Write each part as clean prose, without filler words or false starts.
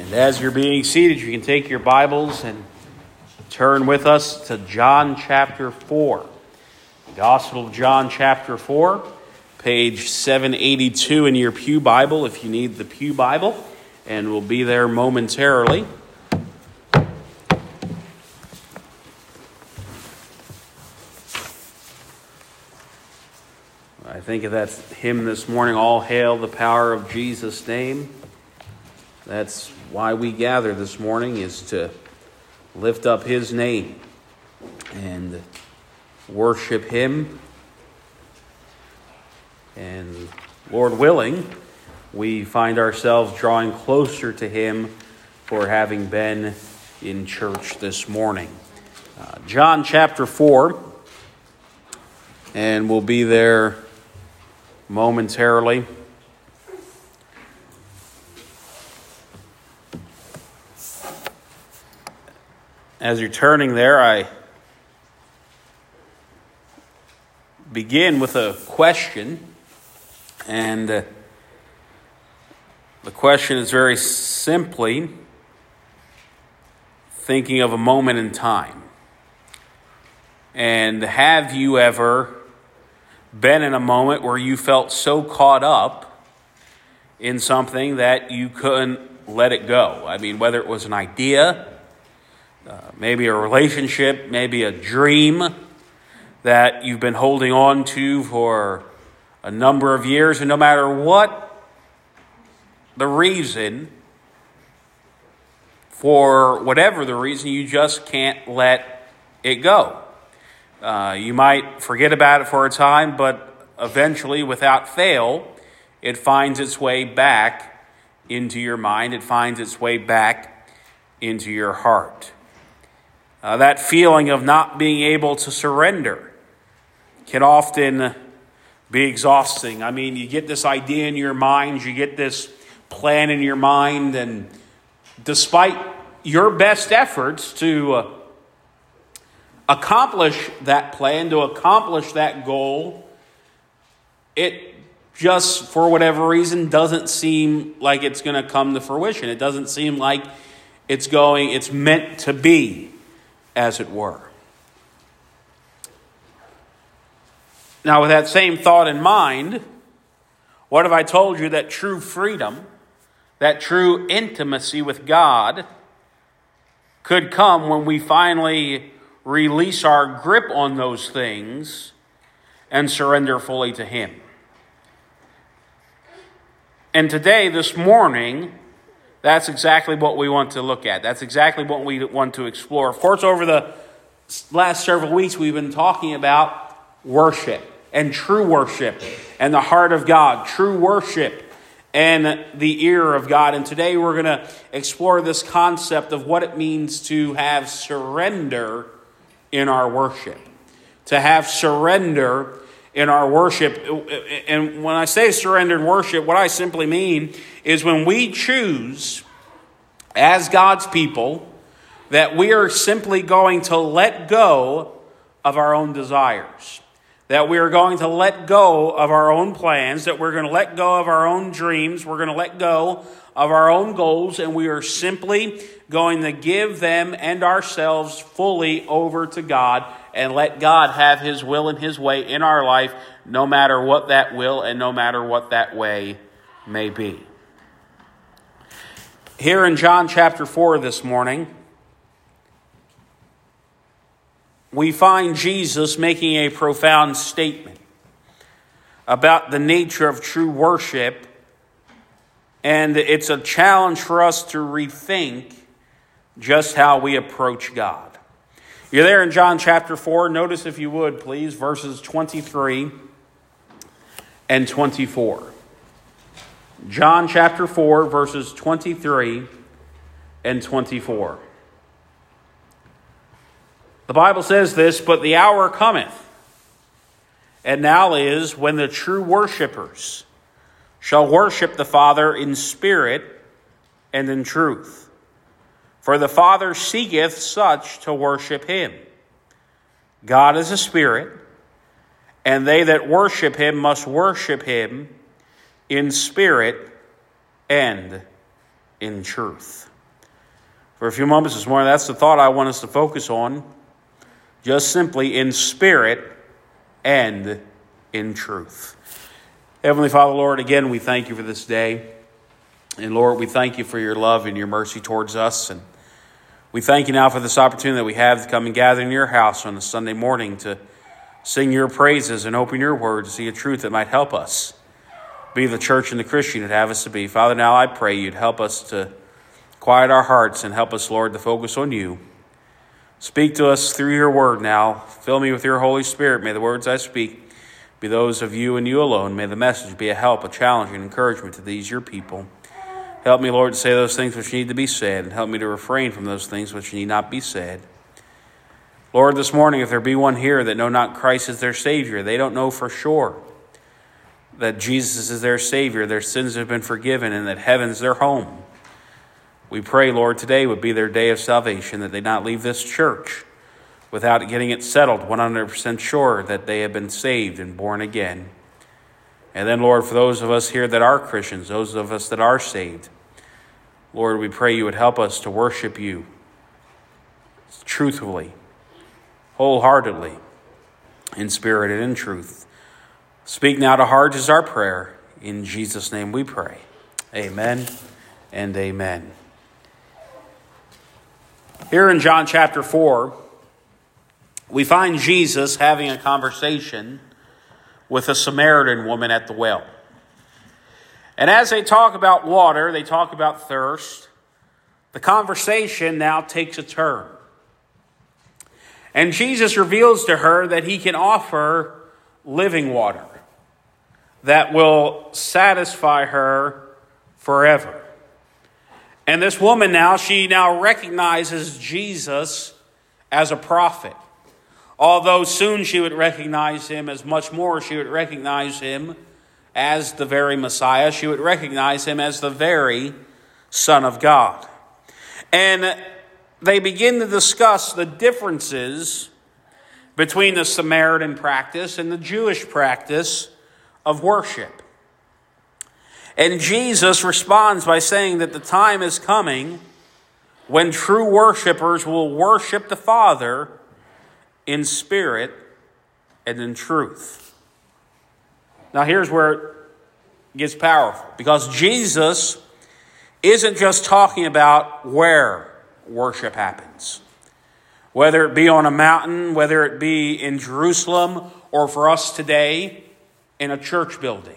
And as you're being seated, you can take your Bibles and turn with us to John chapter 4. Gospel of John chapter 4, page 782 in your Pew Bible if you need the Pew Bible, and we'll be there momentarily. I think of that hymn this morning, All Hail the Power of Jesus' Name. That's why we gather this morning, is to lift up his name and worship him. And Lord willing, we find ourselves drawing closer to him for having been in church this morning. John chapter 4, and we'll be there momentarily. As you're turning there, I begin with a question, and the question is very simply thinking of a moment in time. And have you ever been in a moment where you felt so caught up in something that you couldn't let it go? I mean, whether it was an idea, maybe a relationship, maybe a dream that you've been holding on to for a number of years, and no matter what the reason, for whatever the reason, you just can't let it go. You might forget about it for a time, but eventually, without fail, it finds its way back into your mind. It finds its way back into your heart. That feeling of not being able to surrender can often be exhausting. I mean, you get this idea in your mind, you get this plan in your mind, and despite your best efforts to accomplish that plan, to accomplish that goal, it just, for whatever reason, doesn't seem like it's going to come to fruition. It doesn't seem like it's meant to be, as it were. Now, with that same thought in mind, what if I told you that true freedom, that true intimacy with God, could come when we finally release our grip on those things and surrender fully to him? And today, this morning, that's exactly what we want to look at. That's exactly what we want to explore. Of course, over the last several weeks, we've been talking about worship and true worship and the heart of God, true worship and the ear of God. And today we're going to explore this concept of what it means to have surrender in our worship. To have surrender in our worship. And when I say surrender in worship, what I simply mean is when we choose, as God's people, that we are simply going to let go of our own desires. That we are going to let go of our own plans, that we're going to let go of our own dreams, we're going to let go of our own goals, and we are simply going to give them and ourselves fully over to God and let God have his will and his way in our life, no matter what that will and no matter what that way may be. Here in John chapter 4 this morning, we find Jesus making a profound statement about the nature of true worship, and it's a challenge for us to rethink just how we approach God. You're there in John chapter 4. Notice, if you would, please, verses 23 and 24. John chapter 4, verses 23 and 24. The Bible says this, "But the hour cometh, and now is, when the true worshipers shall worship the Father in spirit and in truth. For the Father seeketh such to worship him. God is a spirit, and they that worship him must worship him in spirit and in truth." For a few moments this morning, that's the thought I want us to focus on. Just simply in spirit and in truth. Heavenly Father, Lord, again, we thank you for this day. And Lord, we thank you for your love and your mercy towards us. And we thank you now for this opportunity that we have to come and gather in your house on a Sunday morning to sing your praises and open your word to see a truth that might help us be the church and the Christian you'd have us to be. Father, now I pray you'd help us to quiet our hearts and help us, Lord, to focus on you. Speak to us through your word now. Fill me with your Holy Spirit. May the words I speak be those of you and you alone. May the message be a help, a challenge, and encouragement to these your people. Help me, Lord, to say those things which need to be said, and help me to refrain from those things which need not be said. Lord, this morning, if there be one here that know not Christ as their Savior, they don't know for sure that Jesus is their Savior, their sins have been forgiven, and that heaven's their home. We pray, Lord, today would be their day of salvation, that they not leave this church without getting it settled, 100% sure that they have been saved and born again. And then, Lord, for those of us here that are Christians, those of us that are saved, Lord, we pray you would help us to worship you truthfully, wholeheartedly, in spirit and in truth. Speak now to hearts is our prayer. In Jesus' name we pray. Amen and amen. Here in John chapter 4, we find Jesus having a conversation with a Samaritan woman at the well. And as they talk about water, they talk about thirst, the conversation now takes a turn. And Jesus reveals to her that he can offer living water that will satisfy her forever. And this woman she now recognizes Jesus as a prophet. Although soon she would recognize him as much more. She would recognize him as the very Messiah. She would recognize him as the very Son of God. And they begin to discuss the differences between the Samaritan practice and the Jewish practice of worship. And Jesus responds by saying that the time is coming when true worshipers will worship the Father in spirit and in truth. Now here's where it gets powerful, because Jesus isn't just talking about where worship happens, whether it be on a mountain, whether it be in Jerusalem, or for us today in a church building.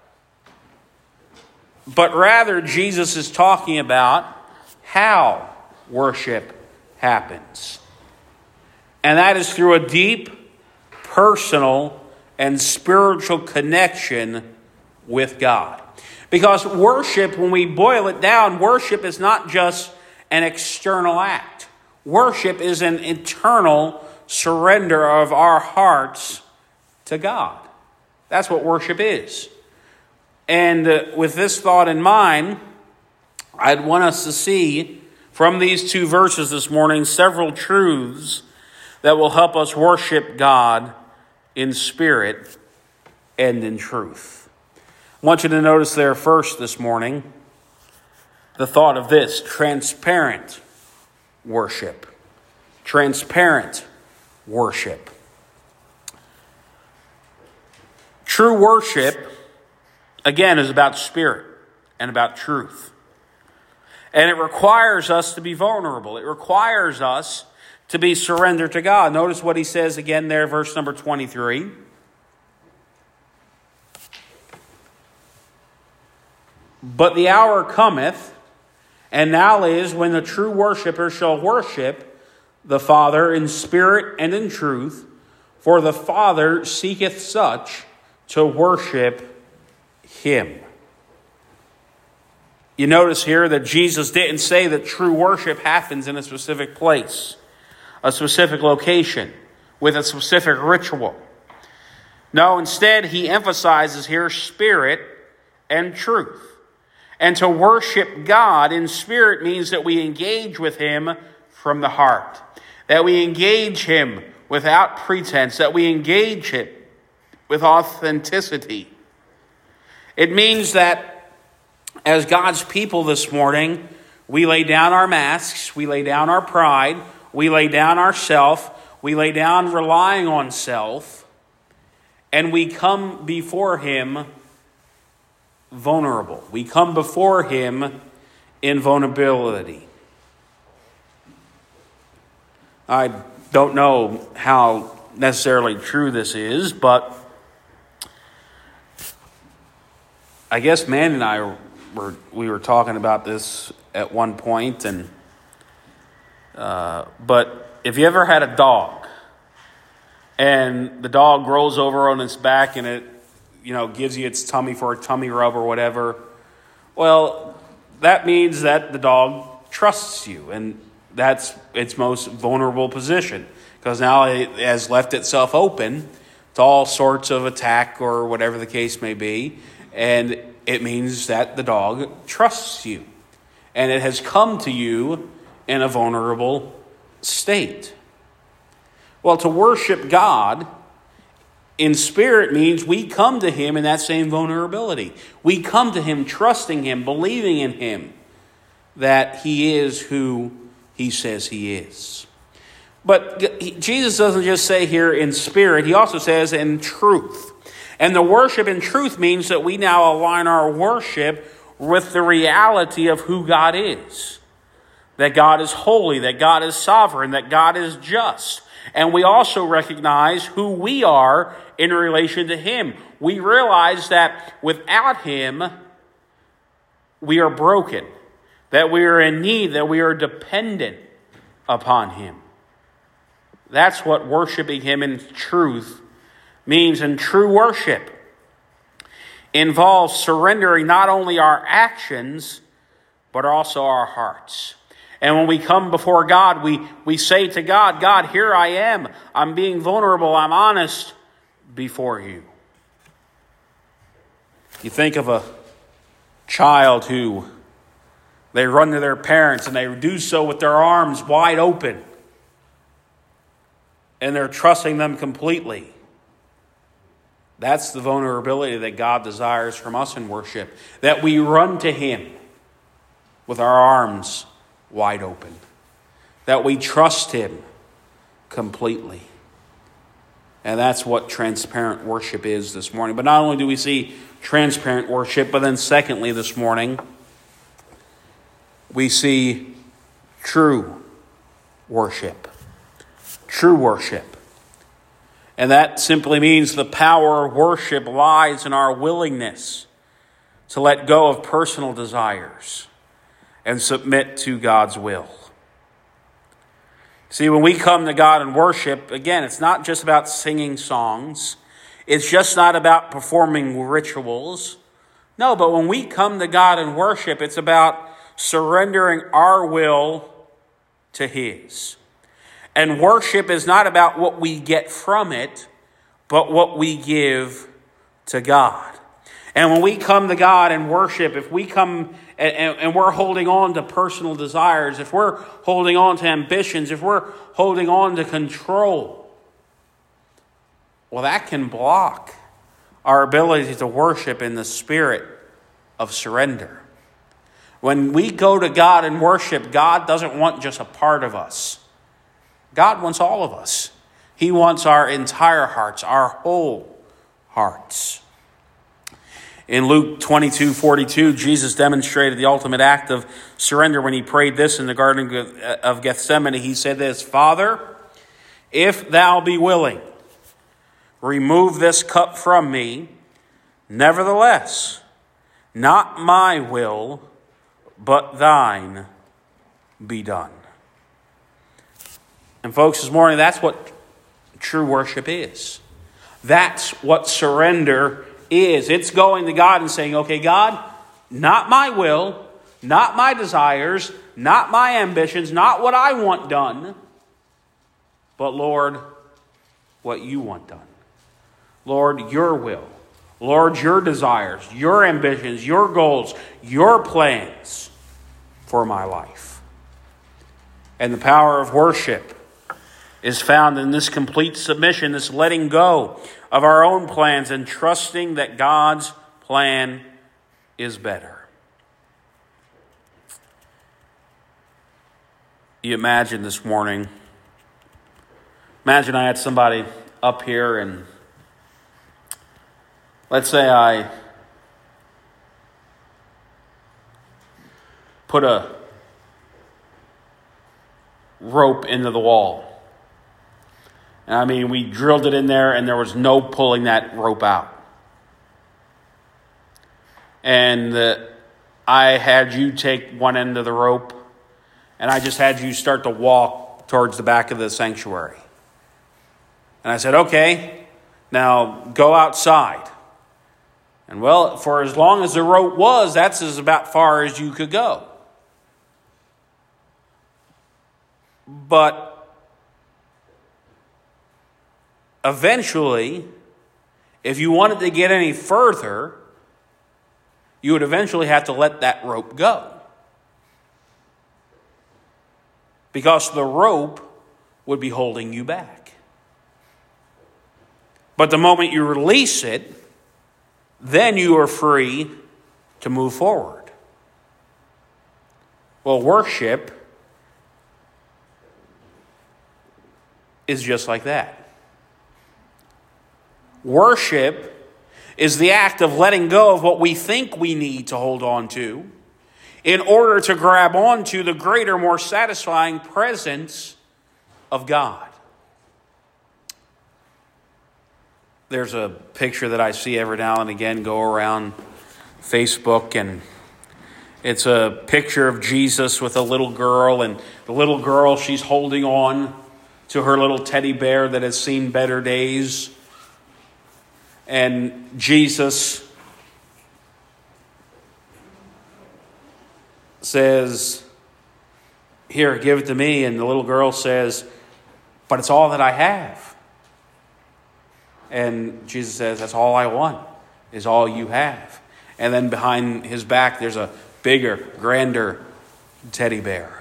But rather, Jesus is talking about how worship happens. And that is through a deep, personal, and spiritual connection with God. Because worship, when we boil it down, worship is not just an external act. Worship is an internal surrender of our hearts to God. That's what worship is. And with this thought in mind, I'd want us to see from these two verses this morning several truths that will help us worship God in spirit and in truth. I want you to notice there first this morning the thought of this: transparent worship. Transparent worship. True worship, again, is about spirit and about truth. And it requires us to be vulnerable. It requires us to be surrendered to God. Notice what he says again there, verse number 23. But the hour cometh, and now is, when the true worshiper shall worship the Father in spirit and in truth, for the Father seeketh such to worship him. You notice here that Jesus didn't say that true worship happens in a specific place, a specific location, with a specific ritual. No, instead, he emphasizes here spirit and truth. And to worship God in spirit means that we engage with him from the heart, that we engage him without pretense, that we engage it with authenticity. It means that as God's people this morning, We lay down our masks. We lay down our pride. We lay down our self. We lay down relying on self. And we come before him vulnerable. We come before him in vulnerability. I don't know how necessarily true this is, but I guess Man and I were talking about this at one point, and but if you ever had a dog and the dog rolls over on its back and it gives you its tummy for a tummy rub or whatever, well, that means that the dog trusts you, and that's its most vulnerable position, because now it has left itself open to all sorts of attack or whatever the case may be, and it means that the dog trusts you, and it has come to you in a vulnerable state. Well, to worship God in spirit means we come to him in that same vulnerability. We come to him trusting him, believing in him that he is who he says he is. But Jesus doesn't just say here in spirit, he also says in truth. And the worship in truth means that we now align our worship with the reality of who God is. That God is holy, that God is sovereign, that God is just. And we also recognize who we are in relation to him. We realize that without him, we are broken, that we are in need, that we are dependent upon him. That's what worshiping him in truth means. And true worship involves surrendering not only our actions, but also our hearts. And when we come before God, we say to God, God, here I am. I'm being vulnerable. I'm honest before you. You think of a child who they run to their parents and they do so with their arms wide open. And they're trusting them completely. That's the vulnerability that God desires from us in worship. That we run to him with our arms wide open. That we trust him completely. And that's what transparent worship is this morning. But not only do we see transparent worship, but then secondly this morning, we see true worship. True worship. And that simply means the power of worship lies in our willingness to let go of personal desires and submit to God's will. See, when we come to God and worship, again, it's not just about singing songs. It's just not about performing rituals. No, but when we come to God and worship, it's about surrendering our will to his. And worship is not about what we get from it, but what we give to God. And when we come to God and worship, if we come and we're holding on to personal desires, if we're holding on to ambitions, if we're holding on to control, well, that can block our ability to worship in the spirit of surrender. When we go to God and worship, God doesn't want just a part of us. God wants all of us. He wants our entire hearts, our whole hearts. In Luke 22:42, Jesus demonstrated the ultimate act of surrender when he prayed this in the Garden of Gethsemane. He said this, Father, if thou be willing, remove this cup from me. Nevertheless, not my will, but thine be done. And folks, this morning, that's what true worship is. That's what surrender is. It's going to God and saying, okay, God, not my will, not my desires, not my ambitions, not what I want done, but Lord, what you want done. Lord, your will. Lord, your desires, your ambitions, your goals, your plans for my life. And the power of worship is found in this complete submission, this letting go of our own plans and trusting that God's plan is better. You imagine this morning, imagine I had somebody up here and let's say I put a rope into the wall. And I mean, we drilled it in there and there was no pulling that rope out. And I had you take one end of the rope and I just had you start to walk towards the back of the sanctuary. And I said, okay, now go outside. And well, for as long as the rope was, that's as about far as you could go. But eventually, if you wanted to get any further, you would eventually have to let that rope go. Because the rope would be holding you back. But the moment you release it, then you are free to move forward. Well, worship is just like that. Worship is the act of letting go of what we think we need to hold on to in order to grab onto the greater, more satisfying presence of God. There's a picture that I see every now and again go around Facebook, and it's a picture of Jesus with a little girl, and the little girl, she's holding on to her little teddy bear that has seen better days. And Jesus says, here, give it to me. And the little girl says, but it's all that I have. And Jesus says, that's all I want, is all you have. And then behind his back, there's a bigger, grander teddy bear.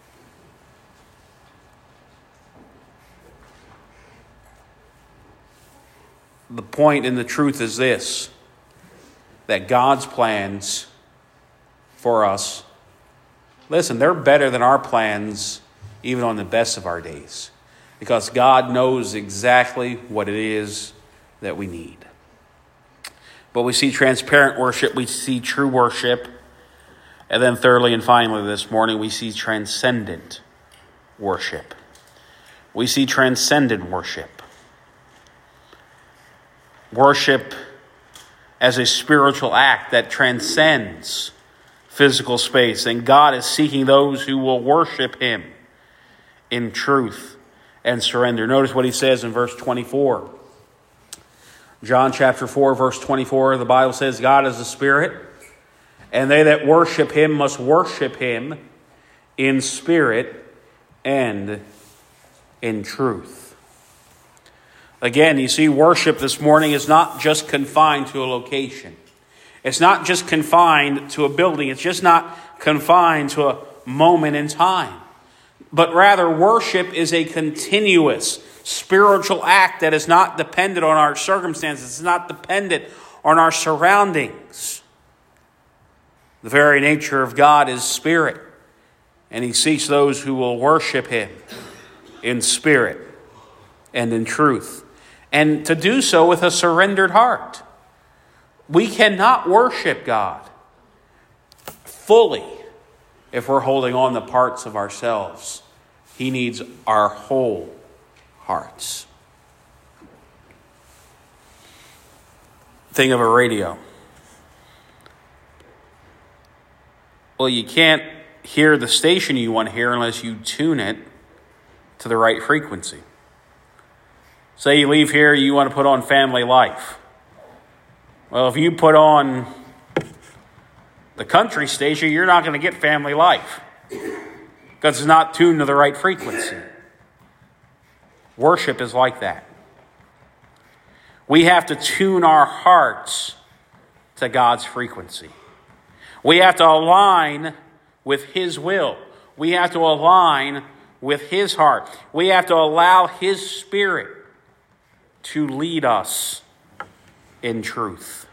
The point and the truth is this, that God's plans for us, listen, they're better than our plans even on the best of our days, because God knows exactly what it is that we need. But we see transparent worship, we see true worship, and then thirdly and finally this morning, we see transcendent worship. We see transcendent worship. Worship as a spiritual act that transcends physical space. And God is seeking those who will worship him in truth and surrender. Notice what he says in verse 24. John chapter 4, verse 24, the Bible says, God is a spirit, and they that worship him must worship him in spirit and in truth. Again, you see, worship this morning is not just confined to a location. It's not just confined to a building. It's just not confined to a moment in time. But rather, worship is a continuous spiritual act that is not dependent on our circumstances. It's not dependent on our surroundings. The very nature of God is spirit, and he seeks those who will worship him in spirit and in truth, and to do so with a surrendered heart. We cannot worship God fully if we're holding on to parts of ourselves. He needs our whole hearts. Think of a radio. Well, you can't hear the station you want to hear unless you tune it to the right frequency. Say you leave here, you want to put on Family Life. Well, if you put on the country station, you're not going to get Family Life because it's not tuned to the right frequency. Worship is like that. We have to tune our hearts to God's frequency. We have to align with his will. We have to align with his heart. We have to allow his spirit to lead us in truth.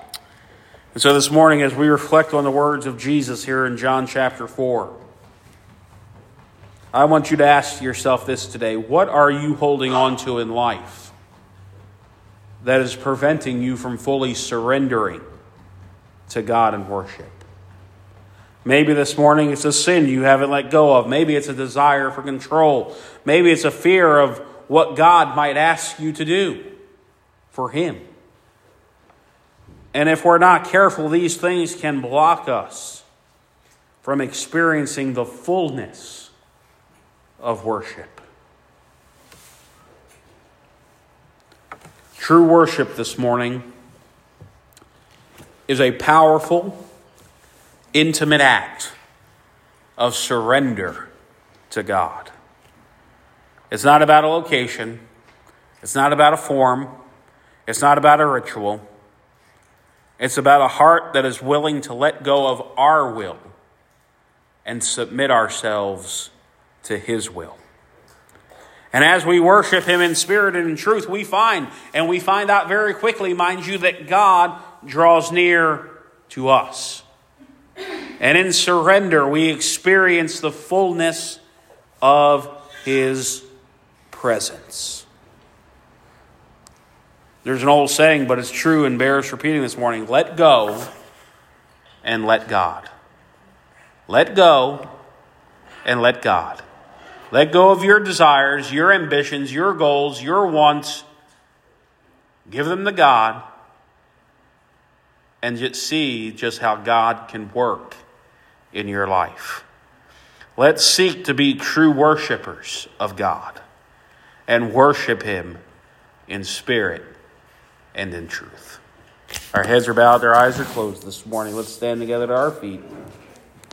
And so this morning, as we reflect on the words of Jesus here in John chapter 4, I want you to ask yourself this today. What are you holding on to in life that is preventing you from fully surrendering to God in worship? Maybe this morning it's a sin you haven't let go of. Maybe it's a desire for control. Maybe it's a fear of what God might ask you to do for Him. And if we're not careful, these things can block us from experiencing the fullness of worship. True worship this morning is a powerful, intimate act of surrender to God. It's not about a location. It's not about a form. It's not about a ritual. It's about a heart that is willing to let go of our will and submit ourselves to His will. And as we worship Him in spirit and in truth, we find out very quickly, mind you, that God draws near to us. And in surrender, we experience the fullness of His presence. There's an old saying, but it's true and bears repeating this morning. Let go and let God. Let go and let God. Let go of your desires, your ambitions, your goals, your wants. Give them to God and just see just how God can work in your life. Let's seek to be true worshipers of God and worship Him in spirit and in truth. Our heads are bowed, our eyes are closed this morning. Let's stand together to our feet.